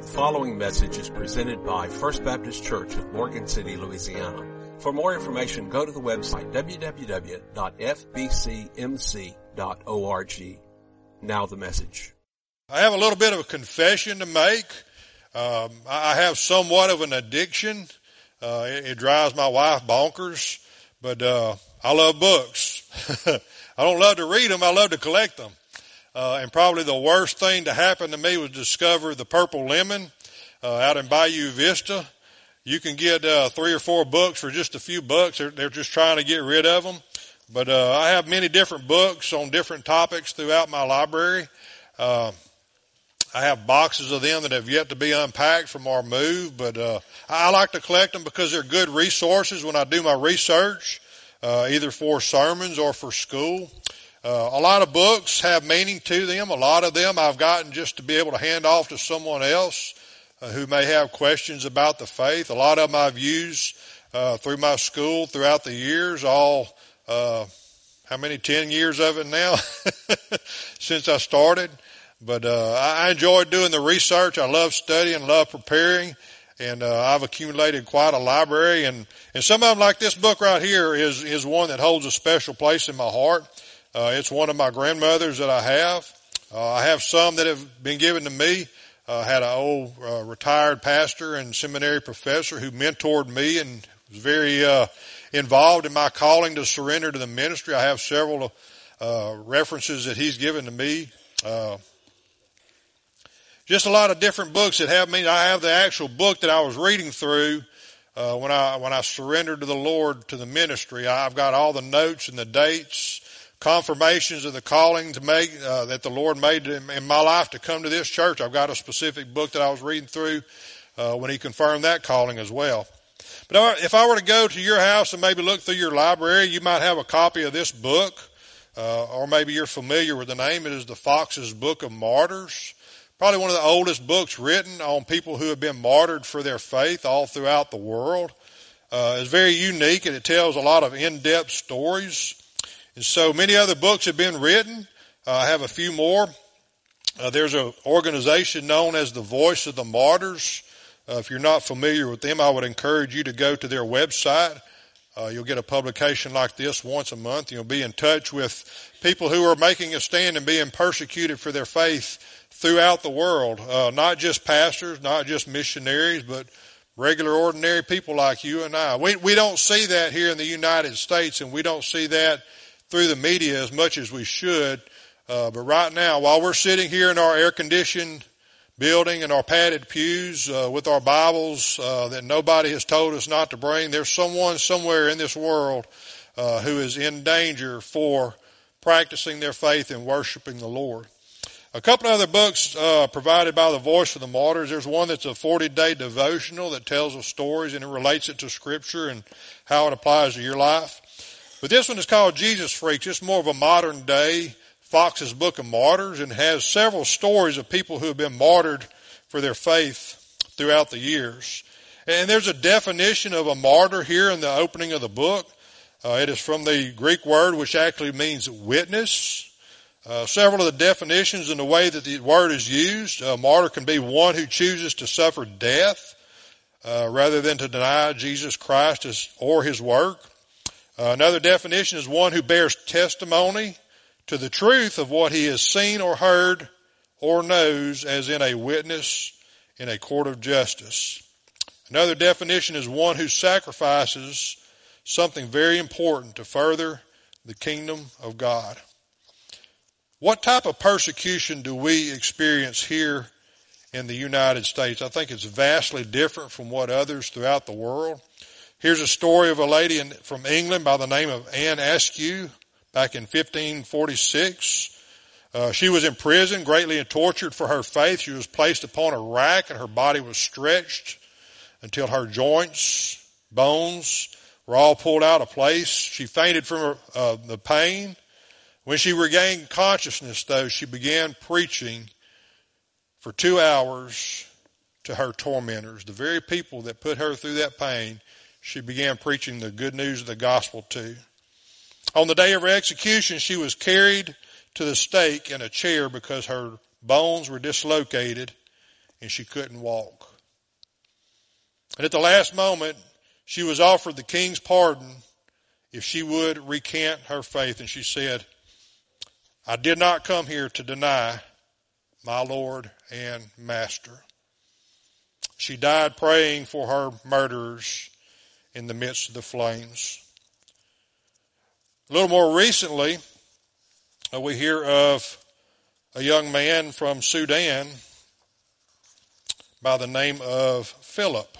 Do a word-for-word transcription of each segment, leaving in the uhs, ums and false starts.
following message is presented by First Baptist Church of Morgan City, Louisiana. For more information, go to the website w w w dot f b c m c dot org. Now the message. I have a little bit of a confession to make. Um, I have somewhat of an addiction. Uh, it, it drives my wife bonkers, but uh, I love books. I don't love to read them. I love to collect them. Uh, and probably the worst thing to happen to me was discover the Purple Lemon uh, out in Bayou Vista. You can get uh, three or four books for just a few bucks. They're, they're just trying to get rid of them. But uh, I have many different books on different topics throughout my library. Uh, I have boxes of them that have yet to be unpacked from our move. But uh, I like to collect them because they're good resources when I do my research, uh, either for sermons or for school. Uh, a lot of books have meaning to them. A lot of them I've gotten just to be able to hand off to someone else uh, who may have questions about the faith. A lot of them I've used uh, through my school throughout the years, all, uh, how many, ten years of it now since I started. But uh, I enjoyed doing the research. I love studying, love preparing, and uh, I've accumulated quite a library. And, and some of them, like this book right here, is, is one that holds a special place in my heart. Uh, it's one of my grandmothers that I have. Uh, I have some that have been given to me. I uh, had an old uh, retired pastor and seminary professor who mentored me and was very uh, involved in my calling to surrender to the ministry. I have several uh, references that he's given to me. Uh, just a lot of different books that have me. I have the actual book that I was reading through uh, when I when I surrendered to the Lord to the ministry. I've got all the notes and the dates, confirmations of the calling to make uh, that the Lord made in, in my life to come to this church. I've got a specific book that I was reading through uh, when he confirmed that calling as well. But if I were to go to your house and maybe look through your library, you might have a copy of this book, uh, or maybe you're familiar with the name. It is the Fox's Book of Martyrs. Probably one of the oldest books written on people who have been martyred for their faith all throughout the world. Uh, it's very unique, and it tells a lot of in-depth stories. And so many other books have been written. Uh, I have a few more. Uh, there's an organization known as the Voice of the Martyrs. Uh, if you're not familiar with them, I would encourage you to go to their website. Uh, you'll get a publication like this once a month. You'll be in touch with people who are making a stand and being persecuted for their faith throughout the world. Uh, not just pastors, not just missionaries, but regular, ordinary people like you and I. We, we don't see that here in the United States, and we don't see that through the media as much as we should. Uh, but right now, while we're sitting here in our air-conditioned building and our padded pews uh, with our Bibles uh, that nobody has told us not to bring, there's someone somewhere in this world uh, who is in danger for practicing their faith and worshiping the Lord. A couple of other books uh, provided by the Voice of the Martyrs. There's one that's a forty-day devotional that tells of stories and it relates it to Scripture and how it applies to your life. But this one is called Jesus Freaks. It's more of a modern day Fox's Book of Martyrs and has several stories of people who have been martyred for their faith throughout the years. And there's a definition of a martyr here in the opening of the book. Uh, it is from the Greek word which actually means witness. Uh, several of the definitions and the way that the word is used. A martyr can be one who chooses to suffer death uh, rather than to deny Jesus Christ as, or his work. Uh, another definition is one who bears testimony to the truth of what he has seen or heard or knows, as in a witness in a court of justice. Another definition is one who sacrifices something very important to further the kingdom of God. What type of persecution do we experience here in the United States? I think it's vastly different from what others throughout the world. Here's a story of a lady in, from England by the name of Anne Askew back in fifteen forty-six. Uh, she was in prison, greatly tortured for her faith. She was placed upon a rack and her body was stretched until her joints, bones were all pulled out of place. She fainted from uh, the pain. When she regained consciousness, though, she began preaching for two hours to her tormentors, the very people that put her through that pain. She began preaching the good news of the gospel to. On the day of her execution, she was carried to the stake in a chair because her bones were dislocated and she couldn't walk. And at the last moment, she was offered the king's pardon if she would recant her faith. And she said, I did not come here to deny my Lord and Master. She died praying for her murderers in the midst of the flames. A little more recently, uh, we hear of a young man from Sudan by the name of Philip.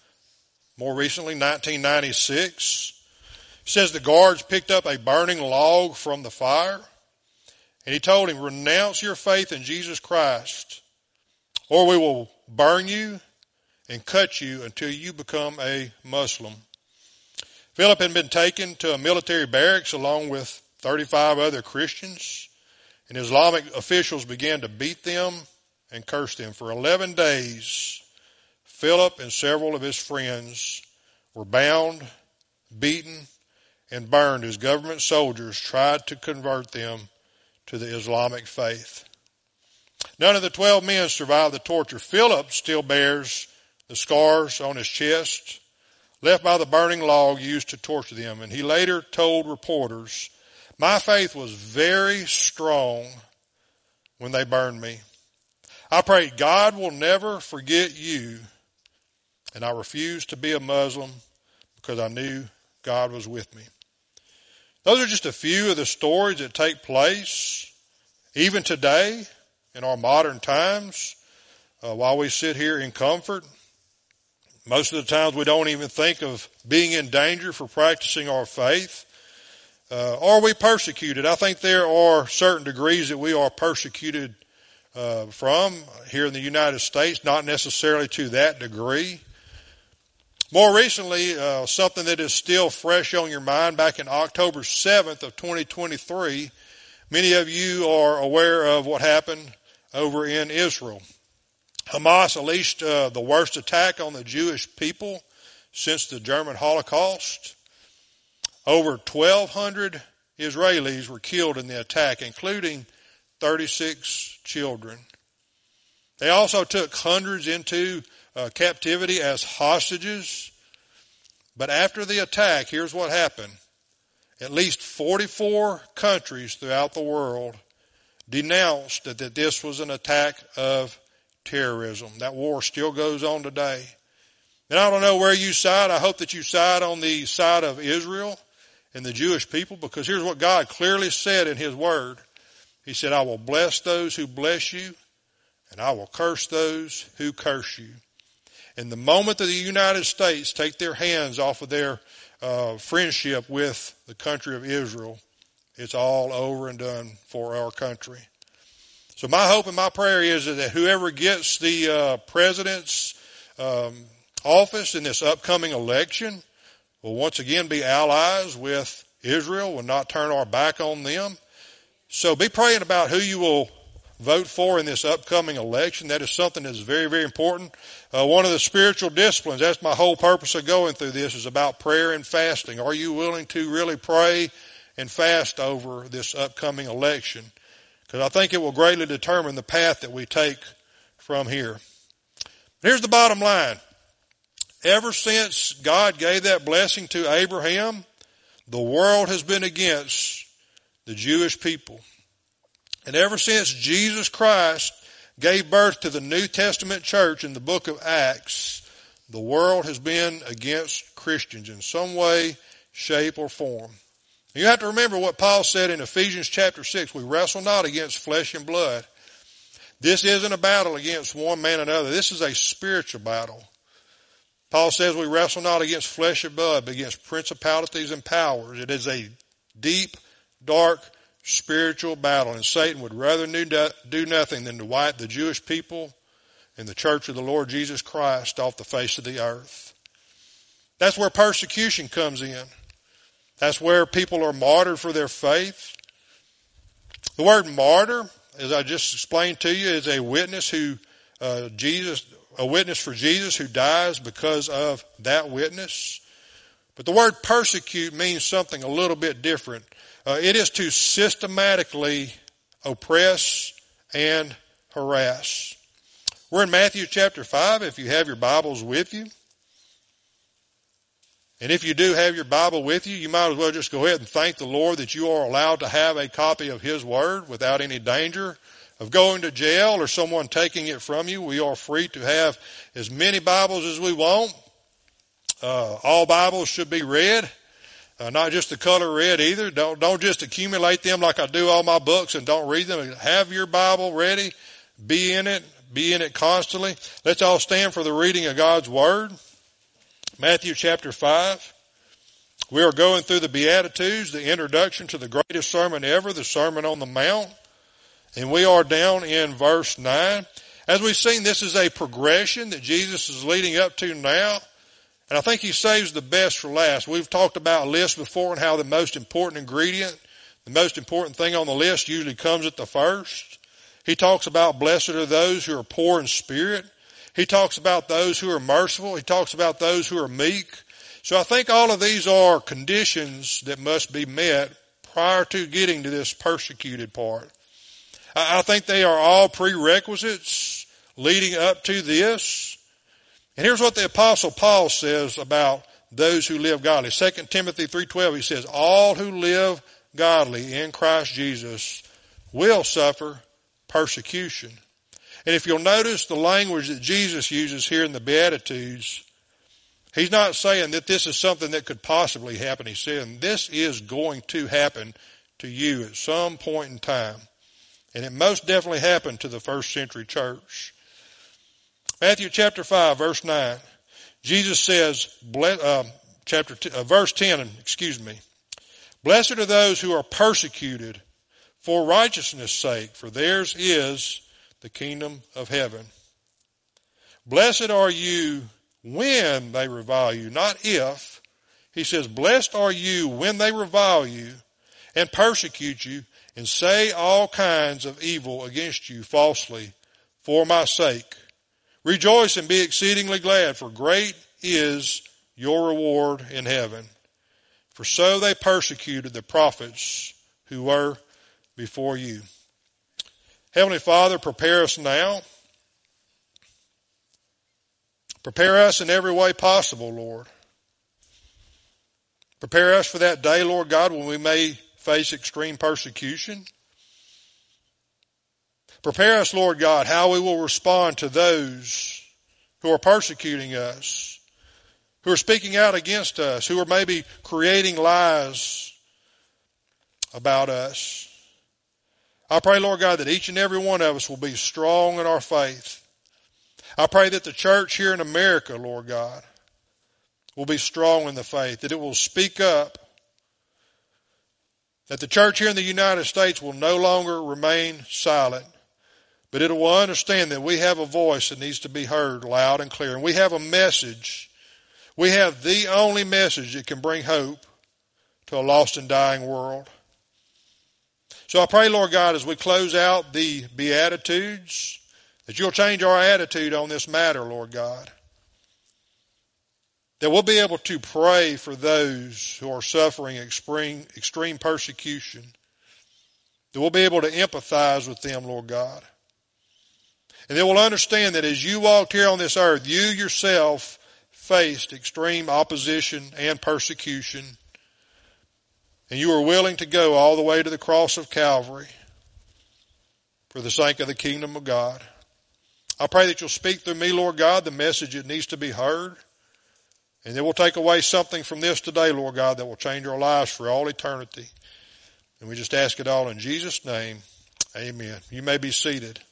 More recently, nineteen ninety-six, it says the guards picked up a burning log from the fire, and he told him, renounce your faith in Jesus Christ, or we will burn you and cut you until you become a Muslim. Philip had been taken to a military barracks along with thirty-five other Christians, and Islamic officials began to beat them and curse them. For eleven days, Philip and several of his friends were bound, beaten, and burned as government soldiers tried to convert them to the Islamic faith. None of the twelve men survived the torture. Philip still bears the scars on his chest left by the burning log used to torture them. And he later told reporters, my faith was very strong when they burned me. I prayed, God will never forget you. And I refused to be a Muslim because I knew God was with me. Those are just a few of the stories that take place even today in our modern times uh, while we sit here in comfort. Most of the times we don't even think of being in danger for practicing our faith. Uh, are we persecuted? I think there are certain degrees that we are persecuted uh, from here in the United States, not necessarily to that degree. More recently, uh, something that is still fresh on your mind, back in October seventh of twenty twenty-three, many of you are aware of what happened over in Israel. Hamas unleashed uh, the worst attack on the Jewish people since the German Holocaust. Over twelve hundred Israelis were killed in the attack, including thirty-six children. They also took hundreds into uh, captivity as hostages. But after the attack, here's what happened. At least forty-four countries throughout the world denounced that, that this was an attack of terrorism. That war still goes on today. And I don't know where you side. I hope that you side on the side of Israel and the Jewish people, because here's what God clearly said in his word. He said, I will bless those who bless you, and I will curse those who curse you. And the moment that the United States take their hands off of their uh, friendship with the country of Israel, it's all over and done for our country. So my hope and my prayer is that whoever gets the uh, president's um, office in this upcoming election will once again be allies with Israel, will not turn our back on them. So be praying about who you will vote for in this upcoming election. That is something that is very, very important. Uh, one of the spiritual disciplines, that's my whole purpose of going through this, is about prayer and fasting. Are you willing to really pray and fast over this upcoming election? Because I think it will greatly determine the path that we take from here. Here's the bottom line. Ever since God gave that blessing to Abraham, the world has been against the Jewish people. And ever since Jesus Christ gave birth to the New Testament church in the book of Acts, the world has been against Christians in some way, shape, or form. You have to remember what Paul said in Ephesians chapter six. We wrestle not against flesh and blood. This isn't a battle against one man or another. This is a spiritual battle. Paul says we wrestle not against flesh and blood, but against principalities and powers. It is a deep, dark, spiritual battle, and Satan would rather do nothing than to wipe the Jewish people and the church of the Lord Jesus Christ off the face of the earth. That's where persecution comes in. That's where people are martyred for their faith. The word martyr, as I just explained to you, is a witness who uh, Jesus, a witness for Jesus who dies because of that witness. But the word persecute means something a little bit different. Uh, it is to systematically oppress and harass. We're in Matthew chapter five, if you have your Bibles with you. And if you do have your Bible with you, you might as well just go ahead and thank the Lord that you are allowed to have a copy of His Word without any danger of going to jail or someone taking it from you. We are free to have as many Bibles as we want. Uh, all Bibles should be read, uh, not just the color red either. Don't, don't just accumulate them like I do all my books and don't read them. Have your Bible ready. Be in it. Be in it constantly. Let's all stand for the reading of God's Word. Matthew chapter five. We are going through the Beatitudes, the introduction to the greatest sermon ever, the Sermon on the Mount. And we are down in verse nine. As we've seen, this is a progression that Jesus is leading up to now. And I think He saves the best for last. We've talked about lists before and how the most important ingredient, the most important thing on the list usually comes at the first. He talks about blessed are those who are poor in spirit. He talks about those who are merciful. He talks about those who are meek. So I think all of these are conditions that must be met prior to getting to this persecuted part. I think they are all prerequisites leading up to this. And here's what the Apostle Paul says about those who live godly. Second Timothy three twelve, he says, all who live godly in Christ Jesus will suffer persecution. And if you'll notice the language that Jesus uses here in the Beatitudes, He's not saying that this is something that could possibly happen. He's saying this is going to happen to you at some point in time. And it most definitely happened to the first century church. Matthew chapter five, verse nine. Jesus says, uh, chapter t- uh, verse ten, excuse me. Blessed are those who are persecuted for righteousness' sake, for theirs is the kingdom of heaven. Blessed are you when they revile you, not if. He says, blessed are you when they revile you and persecute you and say all kinds of evil against you falsely for my sake. Rejoice and be exceedingly glad, for great is your reward in heaven. For so they persecuted the prophets who were before you. Heavenly Father, prepare us now. Prepare us in every way possible, Lord. Prepare us for that day, Lord God, when we may face extreme persecution. Prepare us, Lord God, how we will respond to those who are persecuting us, who are speaking out against us, who are maybe creating lies about us. I pray, Lord God, that each and every one of us will be strong in our faith. I pray that the church here in America, Lord God, will be strong in the faith, that it will speak up, that the church here in the United States will no longer remain silent, but it will understand that we have a voice that needs to be heard loud and clear. And we have a message. We have the only message that can bring hope to a lost and dying world. So I pray, Lord God, as we close out the Beatitudes, that you'll change our attitude on this matter, Lord God. That we'll be able to pray for those who are suffering extreme, extreme persecution. That we'll be able to empathize with them, Lord God. And they will understand that as you walked here on this earth, you yourself faced extreme opposition and persecution. And you were willing to go all the way to the cross of Calvary for the sake of the kingdom of God. I pray that you'll speak through me, Lord God, the message that needs to be heard. And then we'll take away something from this today, Lord God, that will change our lives for all eternity. And we just ask it all in Jesus' name. Amen. You may be seated.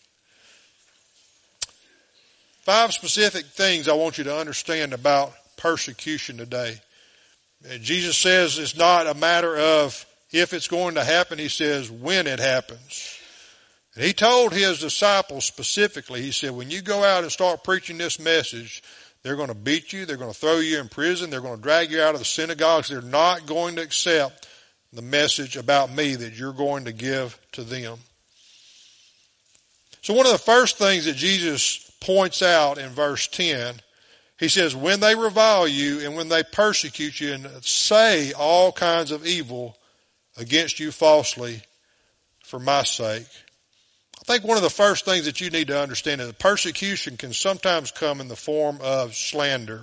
Five specific things I want you to understand about persecution today. Jesus says it's not a matter of if it's going to happen. He says when it happens. And he told his disciples specifically, he said, when you go out and start preaching this message, they're going to beat you. They're going to throw you in prison. They're going to drag you out of the synagogues. They're not going to accept the message about me that you're going to give to them. So one of the first things that Jesus points out in verse ten, he says, when they revile you and when they persecute you and say all kinds of evil against you falsely for my sake. I I think one of the first things that you need to understand is that persecution can sometimes come in the form of slander,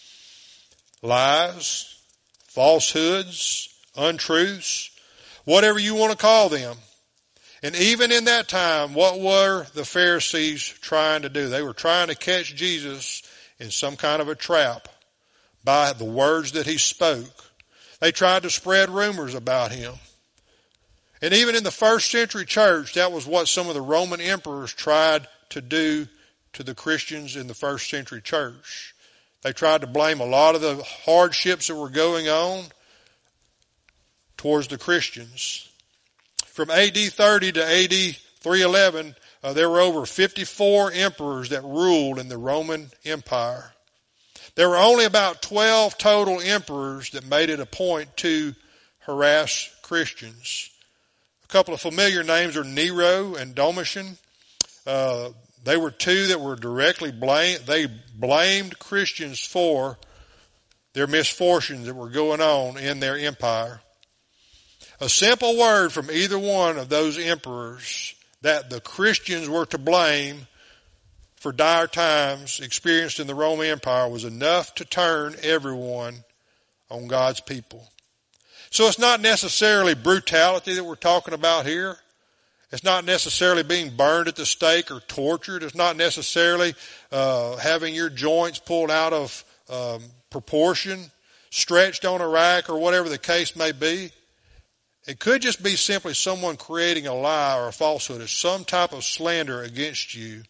lies, falsehoods, untruths, whatever you want to call them. And even in that time, what were the Pharisees trying to do? They were trying to catch Jesus in some kind of a trap by the words that he spoke. They tried to spread rumors about him. And even in the first century church, that was what some of the Roman emperors tried to do to the Christians in the first century church. They tried to blame a lot of the hardships that were going on towards the Christians. From A D thirty to A D three eleven, uh, there were over fifty-four emperors that ruled in the Roman Empire. There were only about twelve total emperors that made it a point to harass Christians. A couple of familiar names are Nero and Domitian. Uh, they were two that were directly blamed. They blamed Christians for their misfortunes that were going on in their empire. A simple word from either one of those emperors that the Christians were to blame for dire times experienced in the Roman Empire was enough to turn everyone on God's people. So it's not necessarily brutality that we're talking about here. It's not necessarily being burned at the stake or tortured. It's not necessarily uh, having your joints pulled out of um, proportion, stretched on a rack, or whatever the case may be. It could just be simply someone creating a lie or a falsehood or some type of slander against you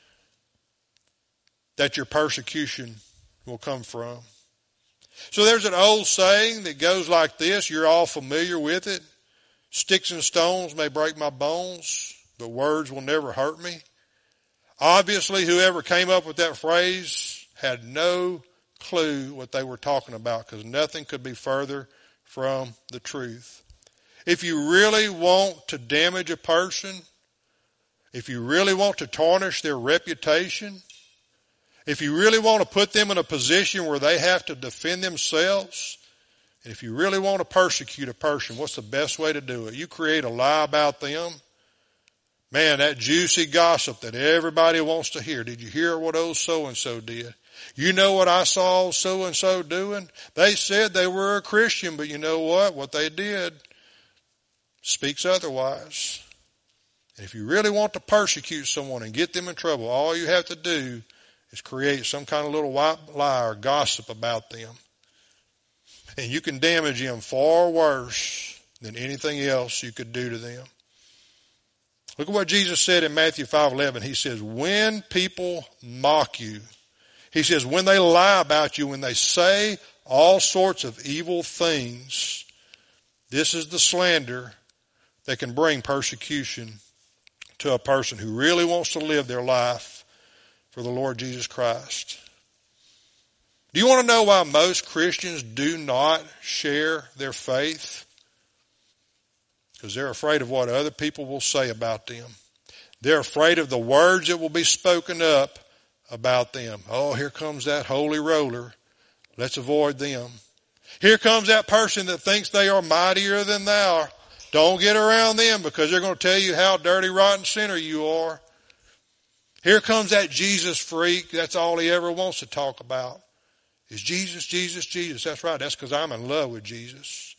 that your persecution will come from. So there's an old saying that goes like this. You're all familiar with it. Sticks and stones may break my bones, but words will never hurt me. Obviously, whoever came up with that phrase had no clue what they were talking about, because nothing could be further from the truth. If you really want to damage a person, if you really want to tarnish their reputation, if you really want to put them in a position where they have to defend themselves, and if you really want to persecute a person, what's the best way to do it? You create a lie about them. Man, that juicy gossip that everybody wants to hear. Did you hear what old so-and-so did? You know what I saw so-and-so doing? They said they were a Christian, but you know what? What they did speaks otherwise. And if you really want to persecute someone and get them in trouble, all you have to do is create some kind of little white lie or gossip about them. And you can damage them far worse than anything else you could do to them. Look at what Jesus said in Matthew five eleven. He says, when people mock you, he says, when they lie about you, when they say all sorts of evil things, this is the slander that can bring persecution to a person who really wants to live their life for the Lord Jesus Christ. Do you want to know why most Christians do not share their faith? Because they're afraid of what other people will say about them. They're afraid of the words that will be spoken up about them. Oh, here comes that holy roller. Let's avoid them. Here comes that person that thinks they are mightier than thou. Don't get around them, because they're going to tell you how dirty, rotten sinner you are. Here comes that Jesus freak. That's all he ever wants to talk about is Jesus, Jesus, Jesus. That's right. That's because I'm in love with Jesus.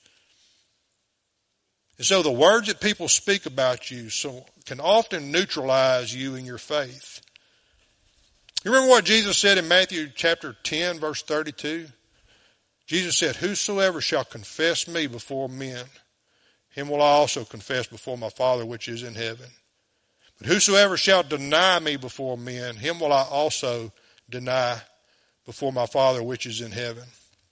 And so the words that people speak about you so can often neutralize you in your faith. You remember what Jesus said in Matthew chapter ten, verse thirty-two? Jesus said, whosoever shall confess me before men, him will I also confess before my Father which is in heaven. But whosoever shall deny me before men, him will I also deny before my Father which is in heaven.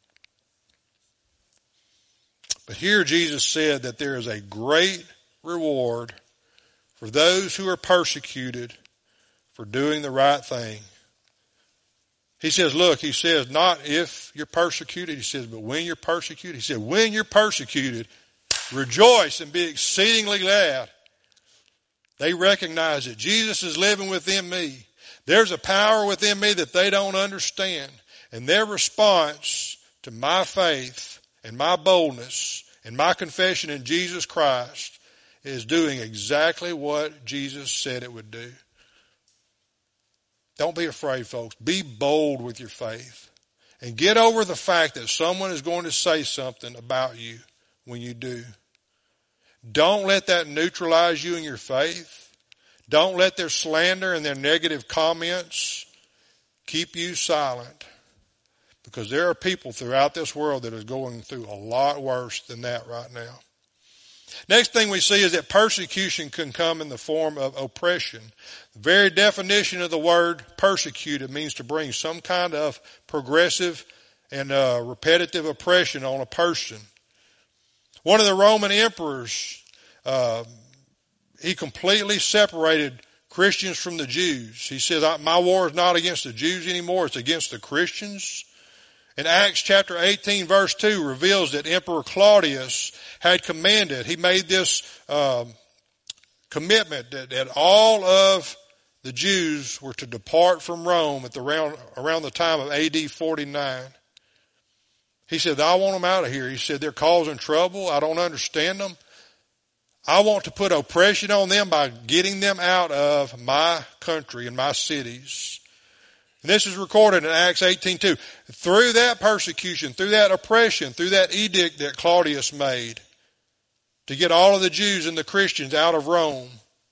But here Jesus said that there is a great reward for those who are persecuted for doing the right thing. He says, look, he says, not if you're persecuted, he says, but when you're persecuted. He said, when you're persecuted, rejoice and be exceedingly glad. They recognize that Jesus is living within me. There's a power within me that they don't understand. And their response to my faith and my boldness and my confession in Jesus Christ is doing exactly what Jesus said it would do. Don't be afraid, folks. Be bold with your faith. And get over the fact that someone is going to say something about you when you do. Don't let that neutralize you in your faith. Don't let their slander and their negative comments keep you silent. Because there are people throughout this world that are going through a lot worse than that right now. Next thing we see is that persecution can come in the form of oppression. The very definition of the word persecuted means to bring some kind of progressive and uh, repetitive oppression on a person. One of the Roman emperors, uh, he completely separated Christians from the Jews. He said, my war is not against the Jews anymore, it's against the Christians. And Acts chapter eighteen verse two reveals that Emperor Claudius had commanded, he made this um, commitment that, that all of the Jews were to depart from Rome at the around, around the time of A D forty-nine. He said, I want them out of here. He said, they're causing trouble. I don't understand them. I want to put oppression on them by getting them out of my country and my cities. And this is recorded in Acts eighteen two. Through that persecution, through that oppression, through that edict that Claudius made to get all of the Jews and the Christians out of Rome,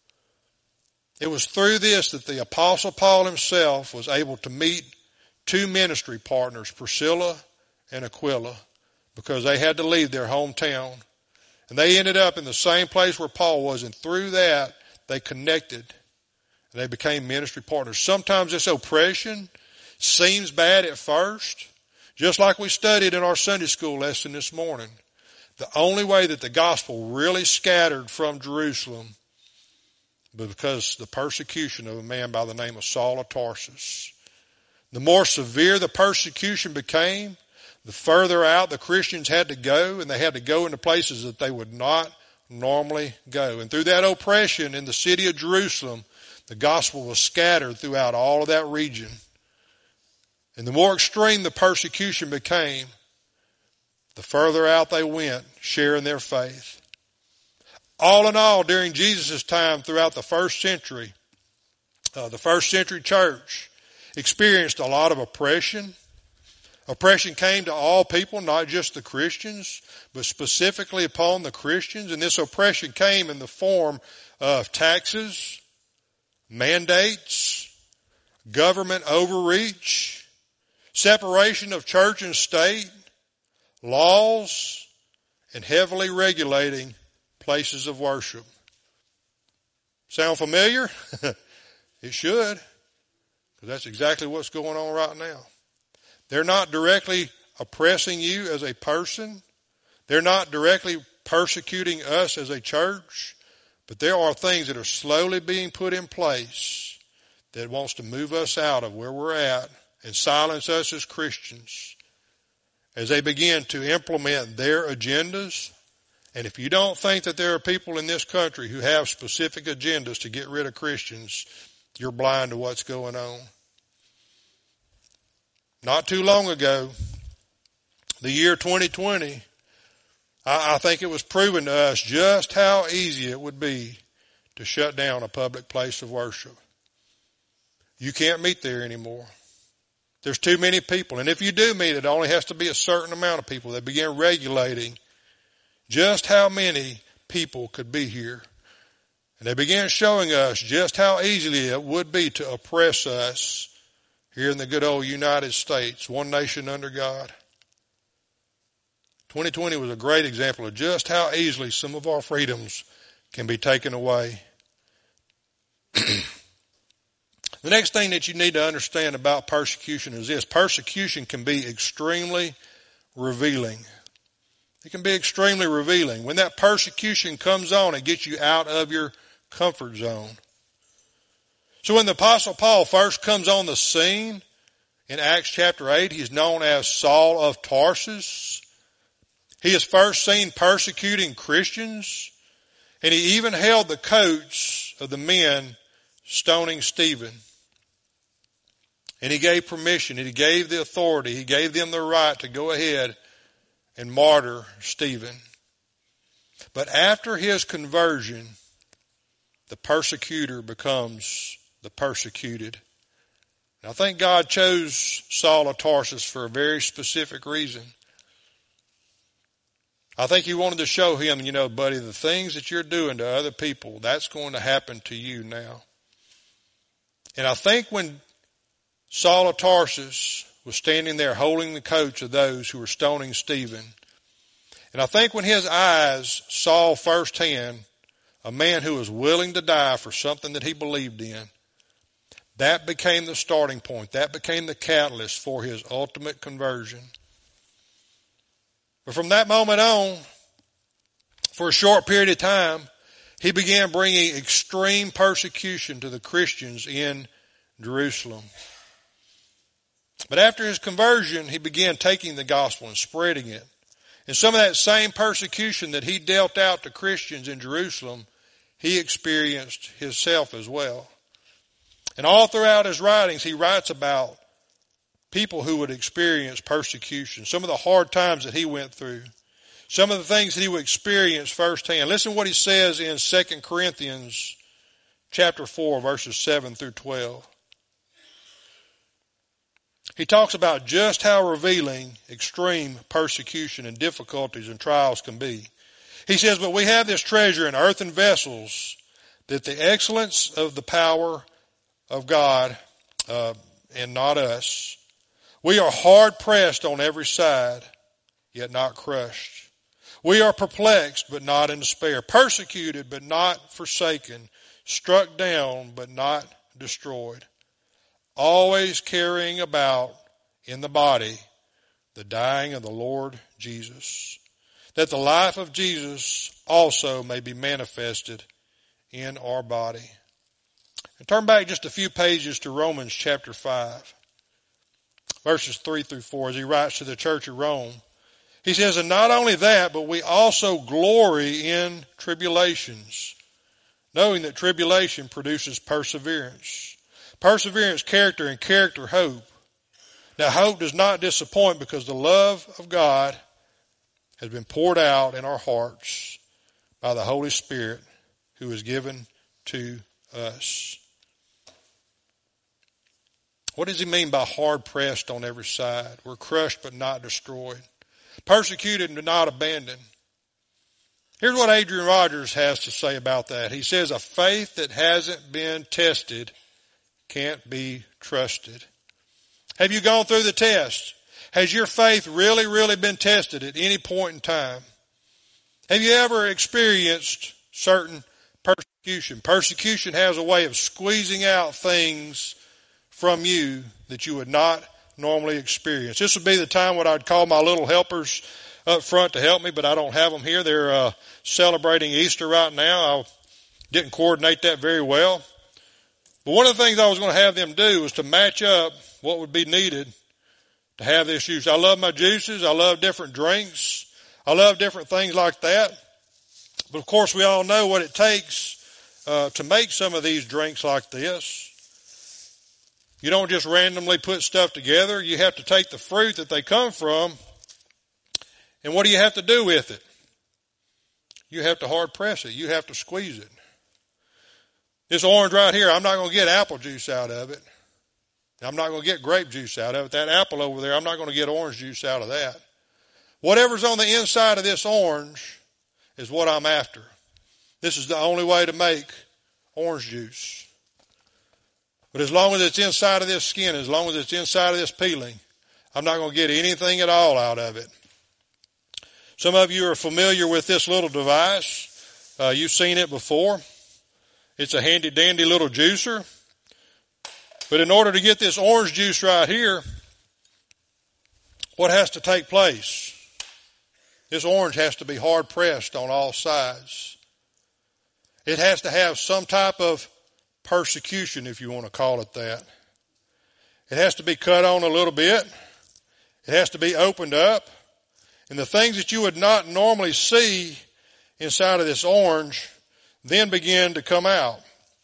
it was through this that the Apostle Paul himself was able to meet two ministry partners, Priscilla and Aquila, because they had to leave their hometown. And they ended up in the same place where Paul was, and through that they connected. They became ministry partners. Sometimes this oppression seems bad at first, just like we studied in our Sunday school lesson this morning. The only way that the gospel really scattered from Jerusalem was because of the persecution of a man by the name of Saul of Tarsus. The more severe the persecution became, the further out the Christians had to go, and they had to go into places that they would not normally go. And through that oppression in the city of Jerusalem, the gospel was scattered throughout all of that region. And the more extreme the persecution became, the further out they went, sharing their faith. All in all, during Jesus' time throughout the first century, uh, the first century church experienced a lot of oppression. Oppression came to all people, not just the Christians, but specifically upon the Christians. And this oppression came in the form of taxes, mandates, government overreach, separation of church and state, laws, and heavily regulating places of worship. Sound familiar? It should, because that's exactly what's going on right now. They're not directly oppressing you as a person. They're not directly persecuting us as a church. But there are things that are slowly being put in place that wants to move us out of where we're at and silence us as Christians as they begin to implement their agendas. And if you don't think that there are people in this country who have specific agendas to get rid of Christians, you're blind to what's going on. Not too long ago, the year twenty twenty, I think it was proven to us just how easy it would be to shut down a public place of worship. You can't meet there anymore. There's too many people. And if you do meet, it only has to be a certain amount of people. They began regulating just how many people could be here. And they began showing us just how easily it would be to oppress us here in the good old United States, one nation under God. twenty twenty was a great example of just how easily some of our freedoms can be taken away. The next thing that you need to understand about persecution is this. Persecution can be extremely revealing. It can be extremely revealing. When that persecution comes on, it gets you out of your comfort zone. So when the Apostle Paul first comes on the scene in Acts chapter eight, he's known as Saul of Tarsus. He is first seen persecuting Christians, and he even held the coats of the men stoning Stephen. And he gave permission, and he gave the authority, he gave them the right to go ahead and martyr Stephen. But after his conversion, the persecutor becomes the persecuted. And I think God chose Saul of Tarsus for a very specific reason. I think he wanted to show him, you know, buddy, the things that you're doing to other people, that's going to happen to you now. And I think when Saul of Tarsus was standing there holding the coats of those who were stoning Stephen, and I think when his eyes saw firsthand a man who was willing to die for something that he believed in, that became the starting point. That became the catalyst for his ultimate conversion. But from that moment on, for a short period of time, he began bringing extreme persecution to the Christians in Jerusalem. But after his conversion, he began taking the gospel and spreading it. And some of that same persecution that he dealt out to Christians in Jerusalem, he experienced himself as well. And all throughout his writings, he writes about people who would experience persecution, some of the hard times that he went through, some of the things that he would experience firsthand. Listen to what he says in Second Corinthians chapter four, verses seven through twelve. He talks about just how revealing extreme persecution and difficulties and trials can be. He says, but we have this treasure in earthen vessels, that the excellence of the power of God uh, and not us. We are hard pressed on every side, yet not crushed. We are perplexed, but not in despair. Persecuted, but not forsaken. Struck down, but not destroyed. Always carrying about in the body the dying of the Lord Jesus, that the life of Jesus also may be manifested in our body. And turn back just a few pages to Romans chapter five, verses three through four, as he writes to the church of Rome. He says, and not only that, but we also glory in tribulations, knowing that tribulation produces perseverance. Perseverance, character, and character, hope. Now, hope does not disappoint because the love of God has been poured out in our hearts by the Holy Spirit who is given to us. What does he mean by hard pressed on every side? We're crushed but not destroyed. Persecuted but not abandoned. Here's what Adrian Rogers has to say about that. He says, a faith that hasn't been tested can't be trusted. Have you gone through the test? Has your faith really, really been tested at any point in time? Have you ever experienced certain persecution? Persecution has a way of squeezing out things from you that you would not normally experience. This would be the time when I'd call my little helpers up front to help me, but I don't have them here. They're uh, celebrating Easter right now. I didn't coordinate that very well. But one of the things I was going to have them do was to match up what would be needed to have this juice. I love my juices. I love different drinks. I love different things like that. But of course, we all know what it takes uh, to make some of these drinks like this. You don't just randomly put stuff together. You have to take the fruit that they come from, and what do you have to do with it? You have to hard press it. You have to squeeze it. This orange right here, I'm not going to get apple juice out of it. I'm not going to get grape juice out of it. That apple over there, I'm not going to get orange juice out of that. Whatever's on the inside of this orange is what I'm after. This is the only way to make orange juice. But as long as it's inside of this skin, as long as it's inside of this peeling, I'm not going to get anything at all out of it. Some of you are familiar with this little device. Uh, you've seen it before. It's a handy dandy little juicer. But in order to get this orange juice right here, what has to take place? This orange has to be hard pressed on all sides. It has to have some type of persecution, if you want to call it that. It has to be cut on a little bit. It has to be opened up. And the things that you would not normally see inside of this orange then begin to come out.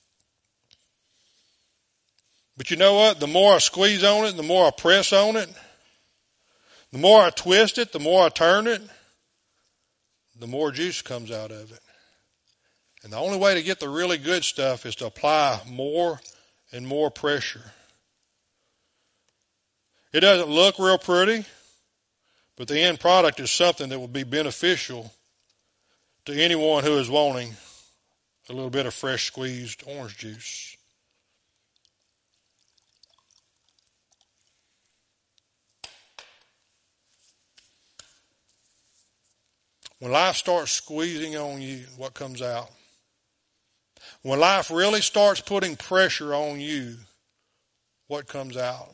But you know what? The more I squeeze on it, the more I press on it, the more I twist it, the more I turn it, the more juice comes out of it. And the only way to get the really good stuff is to apply more and more pressure. It doesn't look real pretty, but the end product is something that will be beneficial to anyone who is wanting a little bit of fresh squeezed orange juice. When life starts squeezing on you, what comes out? When life really starts putting pressure on you, what comes out?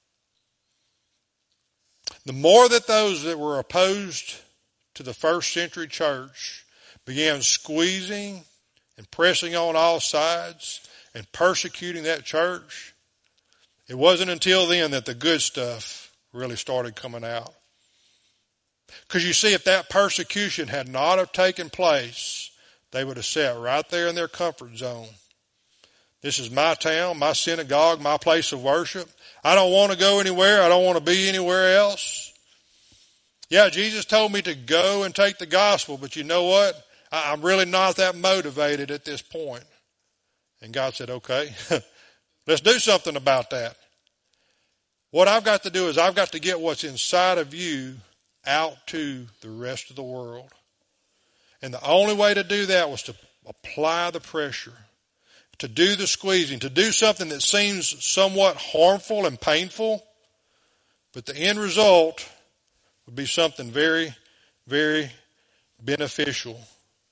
The more that those that were opposed to the first century church began squeezing and pressing on all sides and persecuting that church, it wasn't until then that the good stuff really started coming out. Because you see, if that persecution had not have taken place, they would have sat right there in their comfort zone. This is my town, my synagogue, my place of worship. I don't want to go anywhere. I don't want to be anywhere else. Yeah, Jesus told me to go and take the gospel, but you know what? I'm really not that motivated at this point. And God said, okay, let's do something about that. What I've got to do is I've got to get what's inside of you out to the rest of the world. And the only way to do that was to apply the pressure, to do the squeezing, to do something that seems somewhat harmful and painful, but the end result would be something very, very beneficial.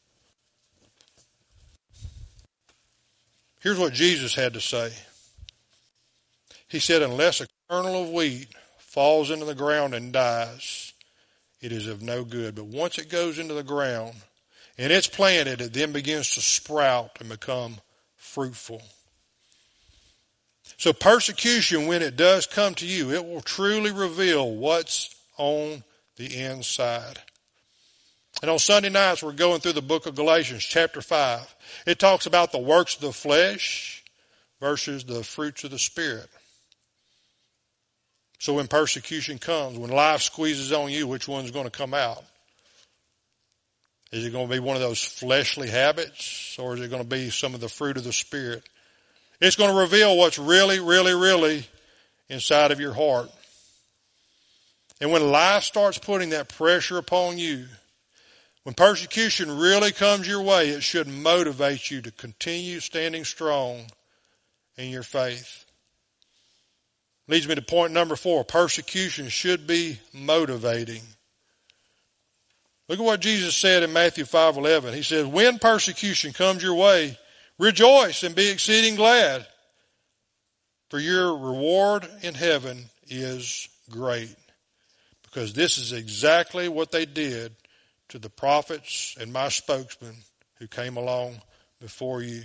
Here's what Jesus had to say. He said, unless a kernel of wheat falls into the ground and dies, it is of no good. But once it goes into the ground and it's planted, it then begins to sprout and become fruitful. So persecution, when it does come to you, it will truly reveal what's on the inside. And on Sunday nights, we're going through the book of Galatians, chapter five. It talks about the works of the flesh versus the fruits of the Spirit. So when persecution comes, when life squeezes on you, which one's going to come out? Is it going to be one of those fleshly habits, or is it going to be some of the fruit of the Spirit? It's going to reveal what's really, really, really inside of your heart. And when life starts putting that pressure upon you, when persecution really comes your way, it should motivate you to continue standing strong in your faith. Leads me to point number four. Persecution should be motivating. Look at what Jesus said in Matthew five eleven. He says, when persecution comes your way, rejoice and be exceeding glad, for your reward in heaven is great. Because this is exactly what they did to the prophets and my spokesman who came along before you.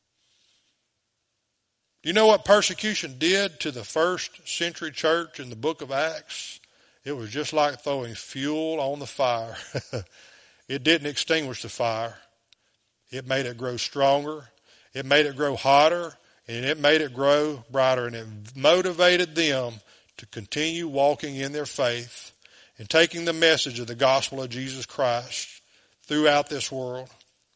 Do you know what persecution did to the first century church in the book of Acts? It was just like throwing fuel on the fire. It didn't extinguish the fire. It made it grow stronger. It made it grow hotter. And it made it grow brighter. And it motivated them to continue walking in their faith and taking the message of the gospel of Jesus Christ throughout this world.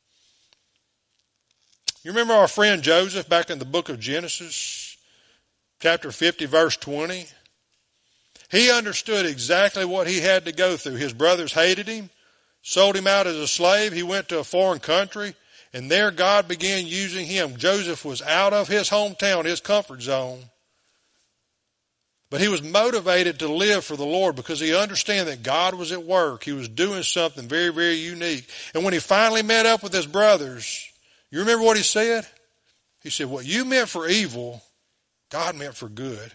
You remember our friend Joseph back in the book of Genesis, chapter fifty, verse twenty? He understood exactly what he had to go through. His brothers hated him, sold him out as a slave. He went to a foreign country, and there God began using him. Joseph was out of his hometown, his comfort zone. But he was motivated to live for the Lord because he understood that God was at work. He was doing something very, very unique. And when he finally met up with his brothers, you remember what he said? He said, what you meant for evil, God meant for good.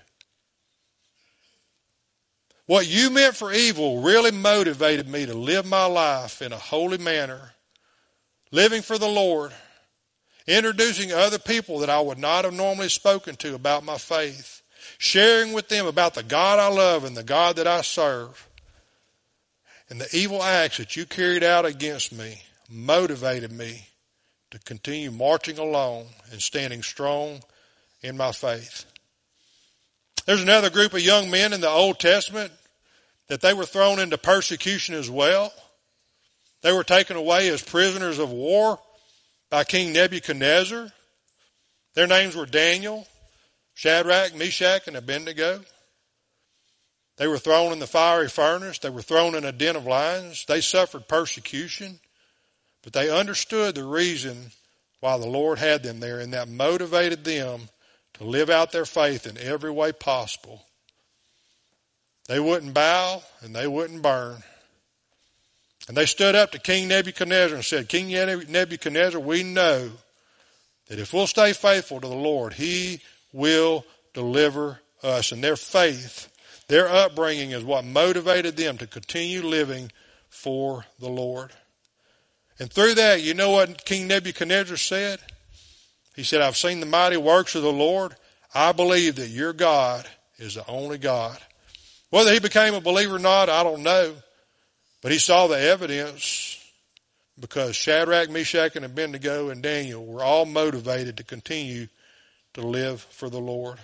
What you meant for evil really motivated me to live my life in a holy manner, living for the Lord, introducing other people that I would not have normally spoken to about my faith, sharing with them about the God I love and the God that I serve. And the evil acts that you carried out against me motivated me to continue marching along and standing strong in my faith. There's another group of young men in the Old Testament that they were thrown into persecution as well. They were taken away as prisoners of war by King Nebuchadnezzar. Their names were Daniel, Shadrach, Meshach, and Abednego. They were thrown in the fiery furnace. They were thrown in a den of lions. They suffered persecution, but they understood the reason why the Lord had them there, and that motivated them to live out their faith in every way possible. They wouldn't bow and they wouldn't burn. And they stood up to King Nebuchadnezzar and said, King Nebuchadnezzar, we know that if we'll stay faithful to the Lord, He will deliver us. And their faith, their upbringing is what motivated them to continue living for the Lord. And through that, you know what King Nebuchadnezzar said? He said, I've seen the mighty works of the Lord. I believe that your God is the only God. Whether he became a believer or not, I don't know. But he saw the evidence because Shadrach, Meshach, and Abednego and Daniel were all motivated to continue to live for the Lord.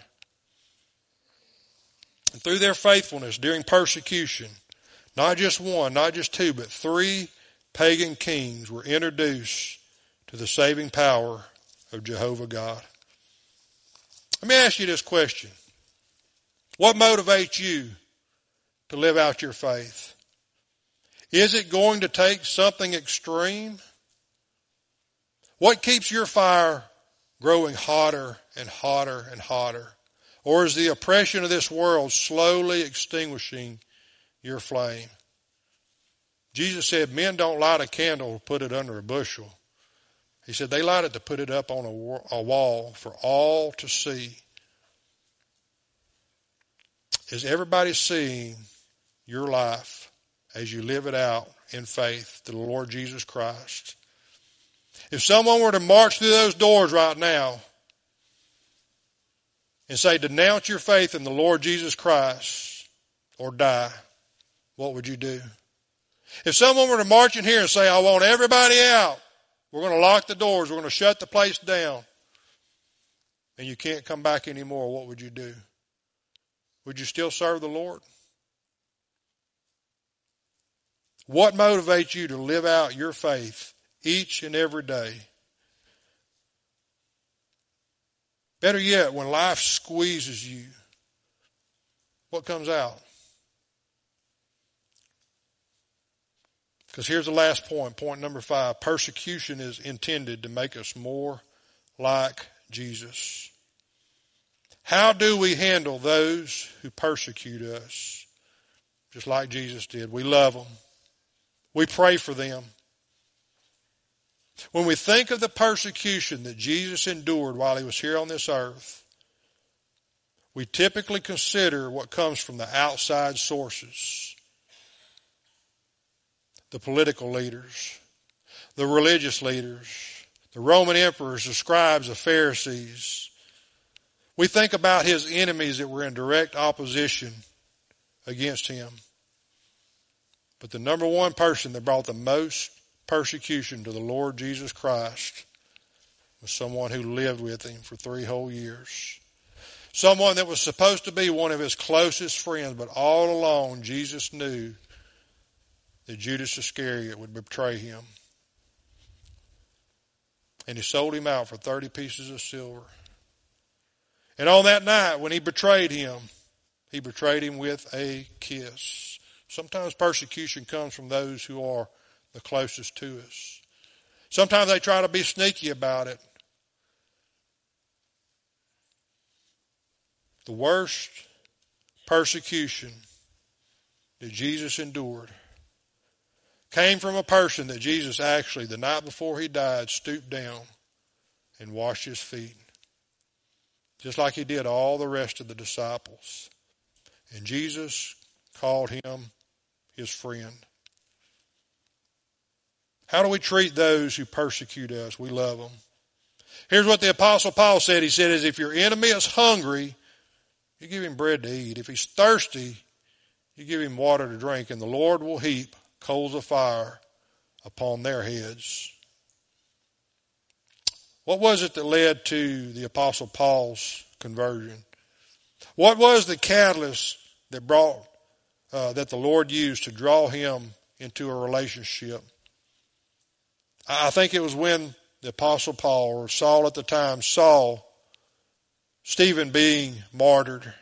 And through their faithfulness during persecution, not just one, not just two, but three pagan kings were introduced to the saving power of Jehovah God. Let me ask you this question. What motivates you to live out your faith? Is it going to take something extreme? What keeps your fire growing hotter and hotter and hotter? Or is the oppression of this world slowly extinguishing your flame? Jesus said, men don't light a candle to put it under a bushel. He said they light it to put it up on a, a wall for all to see. Is everybody seeing your life as you live it out in faith to the Lord Jesus Christ? If someone were to march through those doors right now and say, denounce your faith in the Lord Jesus Christ or die, what would you do? If someone were to march in here and say, I want everybody out, we're going to lock the doors, we're going to shut the place down, and you can't come back anymore, what would you do? Would you still serve the Lord? What motivates you to live out your faith each and every day? Better yet, when life squeezes you, what comes out? Because here's the last point, point number five. Persecution is intended to make us more like Jesus. How do we handle those who persecute us? Just like Jesus did. We love them. We pray for them. When we think of the persecution that Jesus endured while he was here on this earth, we typically consider what comes from the outside sources. The political leaders, the religious leaders, the Roman emperors, the scribes, the Pharisees. We think about his enemies that were in direct opposition against him. But the number one person that brought the most persecution to the Lord Jesus Christ was someone who lived with him for three whole years. Someone that was supposed to be one of his closest friends, but all along Jesus knew that Judas Iscariot would betray him. And he sold him out for thirty pieces of silver. And on that night when he betrayed him, he betrayed him with a kiss. Sometimes persecution comes from those who are the closest to us. Sometimes they try to be sneaky about it. The worst persecution that Jesus endured came from a person that Jesus actually, the night before he died, stooped down and washed his feet. Just like he did all the rest of the disciples. And Jesus called him his friend. How do we treat those who persecute us? We love them. Here's what the Apostle Paul said. He said, is if your enemy is hungry, you give him bread to eat. If he's thirsty, you give him water to drink, and the Lord will heap coals of fire upon their heads. What was it that led to the Apostle Paul's conversion? What was the catalyst that brought, uh, that the Lord used to draw him into a relationship I think it was when the Apostle Paul, or Saul at the time, saw Stephen being martyred.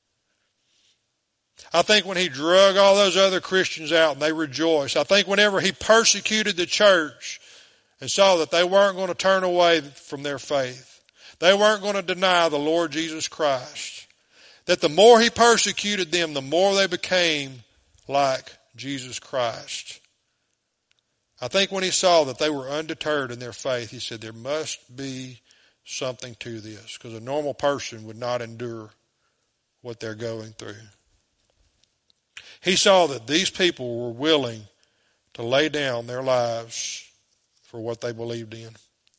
I think when he drug all those other Christians out and they rejoiced. I think whenever he persecuted the church and saw that they weren't going to turn away from their faith, they weren't going to deny the Lord Jesus Christ, that the more he persecuted them, the more they became like Jesus Christ. I think when he saw that they were undeterred in their faith, he said there must be something to this, because a normal person would not endure what they're going through. He saw that these people were willing to lay down their lives for what they believed in.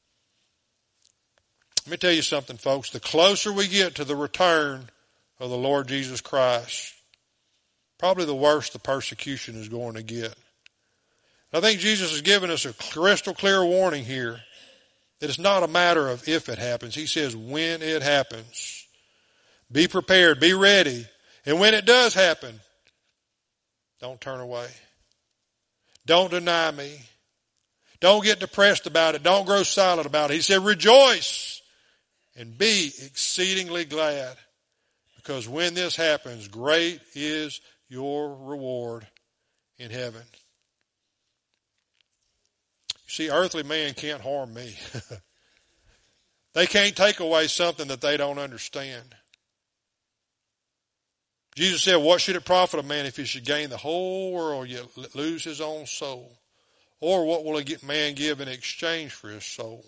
Let me tell you something, folks. The closer we get to the return of the Lord Jesus Christ, probably the worse the persecution is going to get. I think Jesus has given us a crystal clear warning here that it's not a matter of if it happens. He says when it happens. Be prepared, be ready. And when it does happen, don't turn away. Don't deny me. Don't get depressed about it. Don't grow silent about it. He said rejoice and be exceedingly glad, because when this happens, great is your reward in heaven. See, earthly man can't harm me. They can't take away something that they don't understand. Jesus said, what should it profit a man if he should gain the whole world yet lose his own soul? Or what will a man give in exchange for his soul?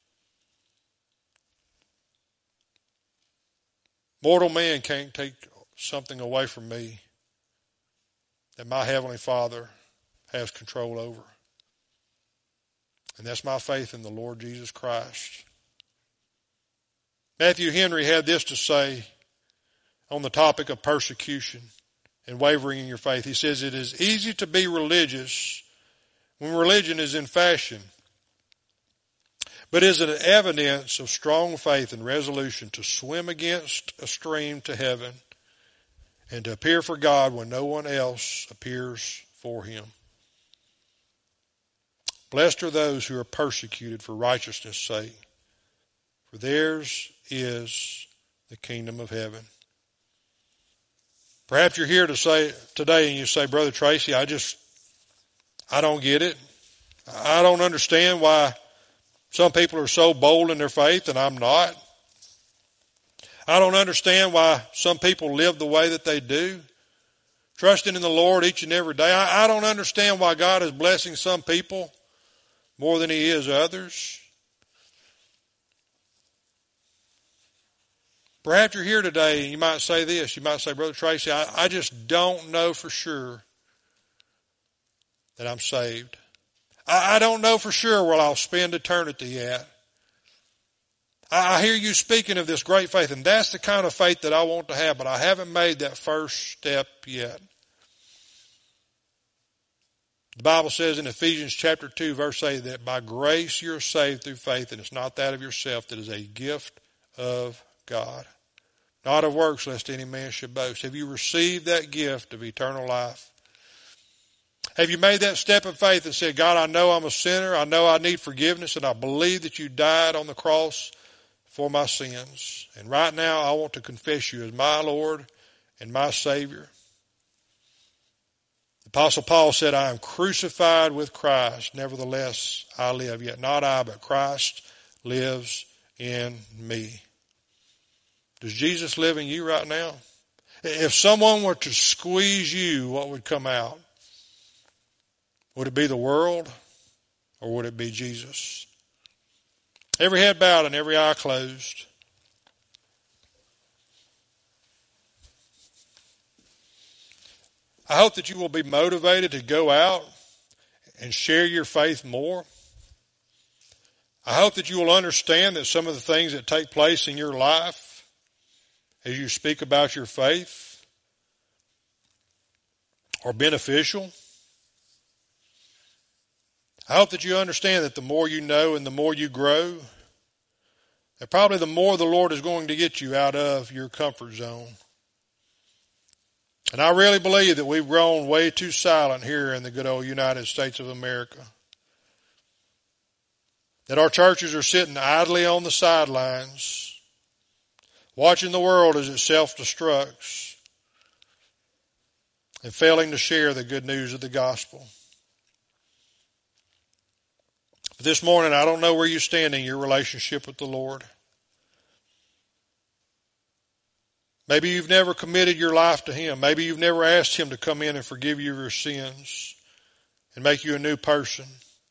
Mortal man can't take something away from me that my Heavenly Father has control over. And that's my faith in the Lord Jesus Christ. Matthew Henry had this to say on the topic of persecution and wavering in your faith. He says, it is easy to be religious when religion is in fashion, but is it an evidence of strong faith and resolution to swim against a stream to heaven and to appear for God when no one else appears for him? Blessed are those who are persecuted for righteousness' sake, for theirs is the kingdom of heaven. Perhaps you're here to say today and you say, Brother Tracy, I just, I don't get it. I don't understand why some people are so bold in their faith and I'm not. I don't understand why some people live the way that they do, trusting in the Lord each and every day. I, I don't understand why God is blessing some people more than he is others. Perhaps you're here today and you might say this. You might say, Brother Tracy, I, I just don't know for sure that I'm saved. I, I don't know for sure where I'll spend eternity at. I, I hear you speaking of this great faith, and that's the kind of faith that I want to have, but I haven't made that first step yet. The Bible says in Ephesians chapter two, verse eight, that by grace you're saved through faith, and it's not that of yourself, that is a gift of God. Not of works, lest any man should boast. Have you received that gift of eternal life? Have you made that step of faith and said, God, I know I'm a sinner. I know I need forgiveness, and I believe that you died on the cross for my sins. And right now I want to confess you as my Lord and my Savior. Apostle Paul said, I am crucified with Christ. Nevertheless, I live. Yet not I, but Christ lives in me. Does Jesus live in you right now? If someone were to squeeze you, what would come out? Would it be the world or would it be Jesus? Every head bowed and every eye closed. I hope that you will be motivated to go out and share your faith more. I hope that you will understand that some of the things that take place in your life as you speak about your faith are beneficial. I hope that you understand that the more you know and the more you grow, that probably the more the Lord is going to get you out of your comfort zone. And I really believe that we've grown way too silent here in the good old United States of America. that our churches are sitting idly on the sidelines, watching the world as it self-destructs, and failing to share the good news of the gospel. But this morning, I don't know where you stand in your relationship with the Lord. Maybe you've never committed your life to Him. Maybe you've never asked Him to come in and forgive you of your sins and make you a new person.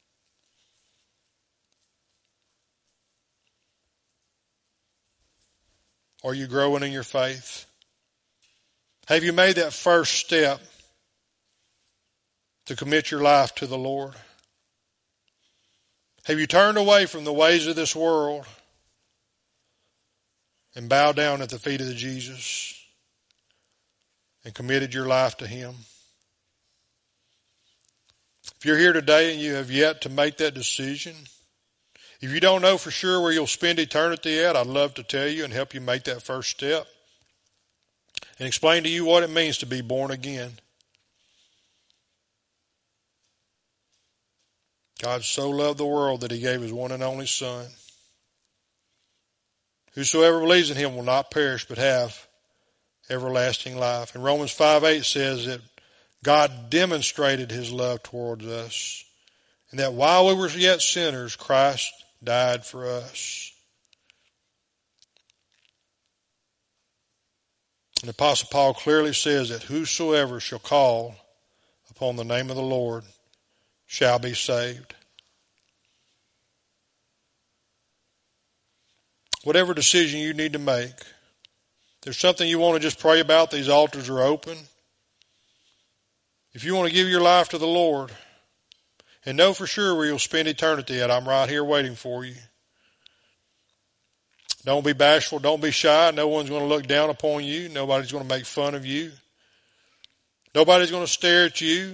Are you growing in your faith? Have you made that first step to commit your life to the Lord? Have you turned away from the ways of this world and bowed down at the feet of the Jesus and committed your life to Him? If you're here today and you have yet to make that decision, if you don't know for sure where you'll spend eternity at, I'd love to tell you and help you make that first step and explain to you what it means to be born again. God so loved the world that He gave His one and only Son. Whosoever believes in Him will not perish but have everlasting life. And Romans five eight says that God demonstrated His love towards us, and that while we were yet sinners, Christ died for us. And the Apostle Paul clearly says that whosoever shall call upon the name of the Lord shall be saved. Whatever decision you need to make, if there's something you want to just pray about, these altars are open. If you want to give your life to the Lord and know for sure where you'll spend eternity at, I'm right here waiting for you. Don't be bashful. Don't be shy. No one's going to look down upon you. Nobody's going to make fun of you. Nobody's going to stare at you.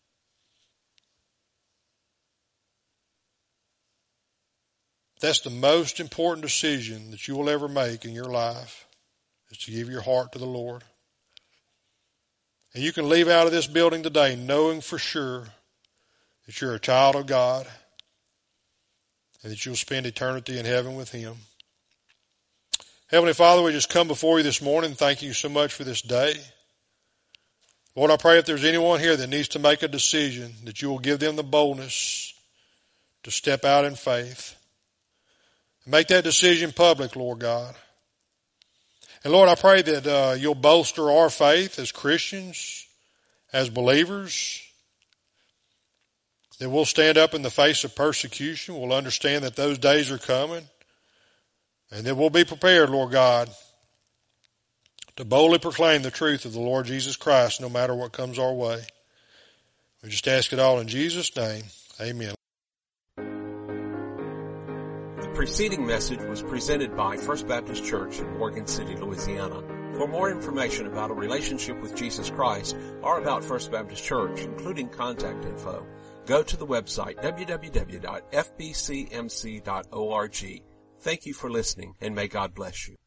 That's the most important decision that you will ever make in your life, is to give your heart to the Lord. And you can leave out of this building today knowing for sure that you're a child of God and that you'll spend eternity in heaven with Him. Heavenly Father, we just come before you this morning. Thank you so much for this day. Lord, I pray if there's anyone here that needs to make a decision, that you will give them the boldness to step out in faith. Make that decision public, Lord God. And Lord, I pray that uh, you'll bolster our faith as Christians, as believers, that we'll stand up in the face of persecution. We'll understand that those days are coming. And that we'll be prepared, Lord God, to boldly proclaim the truth of the Lord Jesus Christ no matter what comes our way. We just ask it all in Jesus' name. Amen. The preceding message was presented by First Baptist Church in Morgan City, Louisiana. For more information about a relationship with Jesus Christ or about First Baptist Church, including contact info, go to the website w w w dot f b c m c dot org. Thank you for listening, and may God bless you.